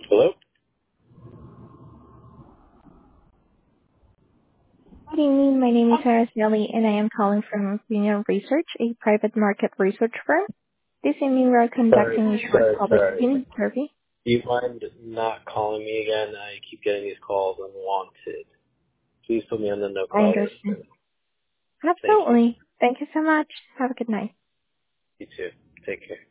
Hello? Good evening. My name is Araceli, and I am calling from Premium Research, a private market research firm. This evening, we are Sorry, conducting a short sorry, public sorry. opinion survey. Do you mind not calling me again? I keep getting these calls unwanted. Please put me on the I no-call list. understand. Thank you. Absolutely. Thank you so much. Have a good night. You too. Take care.